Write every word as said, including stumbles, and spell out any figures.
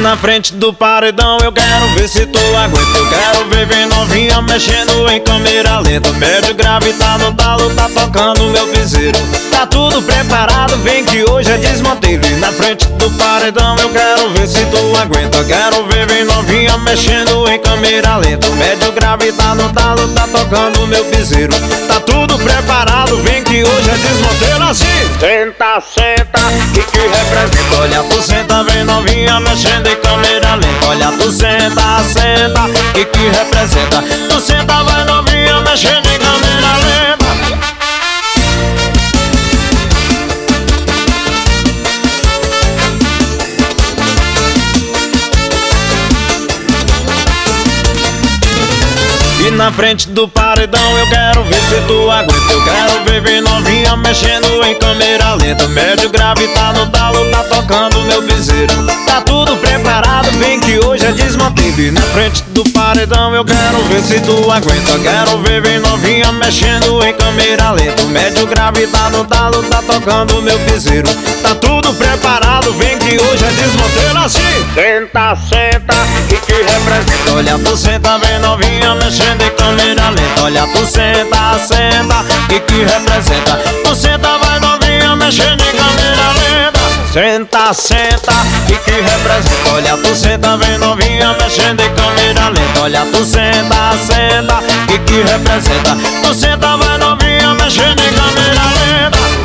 na frente do paredão eu quero ver se tu aguenta. Eu quero ver bem novinha mexendo em câmera lenta. Médio grave tá no talo, tá tocando meu piseiro. Tá tudo preparado, vem que hoje é desmantelho. E na frente do paredão eu quero ver se tu aguenta. Quero ver bem novinha mexendo em câmera lenta. Médio grave tá no talo, tá tocando meu piseiro. Tá tudo preparado, vem que hoje é desmantelho assim. Senta, senta, que que representa? Olha tu senta, vem novinha mexendo em câmera lenta. Olha tu senta, senta, que que representa? Tu senta, vai novinha mexendo em câmera lenta. E na frente do paredão eu quero ver se tu aguenta. Eu quero ver bem novinha mexendo em câmera lenta. Médio grave tá no talo, tá tocando meu piseiro. Tá tudo preparado, vem que hoje é desmantelho. E na frente do paredão eu quero ver se tu aguenta. Quero ver bem novinha mexendo em câmera lenta. Médio grave tá no talo, tá tocando meu piseiro. Tá tudo preparado, vem que hoje é desmantelho assim. Senta, senta, que que representa? Olha tu senta, vem novinha mexendo em câmera lenta. Olha tu senta, senta, que que representa? Tu senta, vai novinha mexendo em câmera lenta. Senta, senta, que que representa? Olha tu senta, vem novinha mexendo em câmera lenta. Olha tu senta, senta, que que representa? Tu senta, vai novinha mexendo em câmera lenta.